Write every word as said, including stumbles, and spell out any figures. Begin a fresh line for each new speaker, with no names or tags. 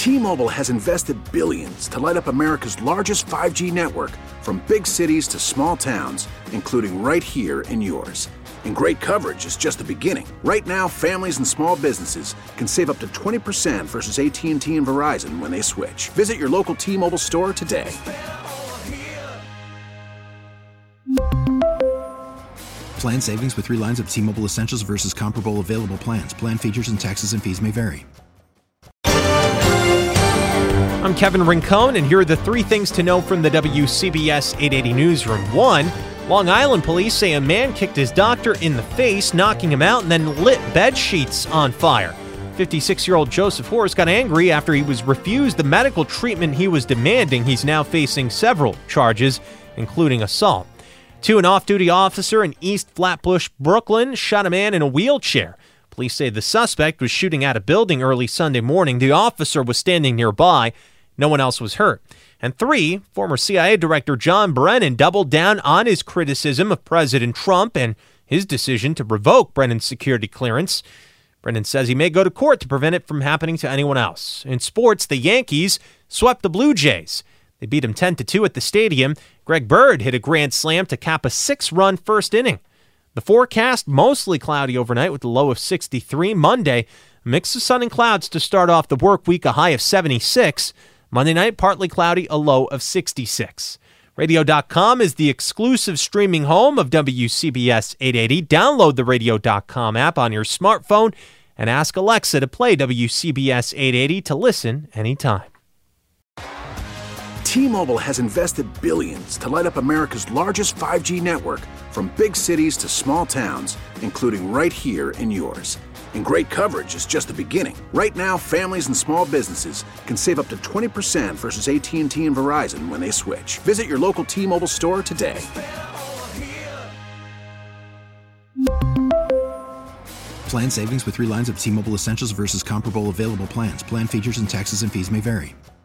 T-Mobile has invested billions to light up America's largest five G network, from big cities to small towns, including right here in yours. And great coverage is just the beginning. Right now, families and small businesses can save up to twenty percent versus A T and T and Verizon when they switch. Visit your local T-Mobile store today.
Plan savings with three lines of T-Mobile Essentials versus comparable available plans. Plan features and taxes and fees may vary.
I'm Kevin Rincon, and here are the three things to know from the W C B S eight eighty Newsroom. One, Long Island police say a man kicked his doctor in the face, knocking him out, and then lit bed sheets on fire. fifty-six-year-old Joseph Horace got angry after he was refused the medical treatment he was demanding. He's now facing several charges, including assault. Two, an off-duty officer in East Flatbush, Brooklyn, shot a man in a wheelchair. Police say the suspect was shooting at a building early Sunday morning. The officer was standing nearby. No one else was hurt. And three, former C I A Director John Brennan doubled down on his criticism of President Trump and his decision to revoke Brennan's security clearance. Brennan says he may go to court to prevent it from happening to anyone else. In sports, the Yankees swept the Blue Jays. They beat them ten to two at the stadium. Greg Bird hit a grand slam to cap a six-run first inning. The forecast, mostly cloudy overnight with a low of sixty-three. Monday, a mix of sun and clouds to start off the work week, a high of seventy-six. Monday night, partly cloudy, a low of sixty-six. Radio dot com is the exclusive streaming home of W C B S eight eighty. Download the Radio dot com app on your smartphone and ask Alexa to play W C B S eight eighty to listen anytime.
T-Mobile has invested billions to light up America's largest five G network, from big cities to small towns, including right here in yours. And great coverage is just the beginning. Right now, families and small businesses can save up to twenty percent versus A T and T and Verizon when they switch. Visit your local T-Mobile store today.
Plan savings with three lines of T-Mobile Essentials versus comparable available plans. Plan features and taxes and fees may vary.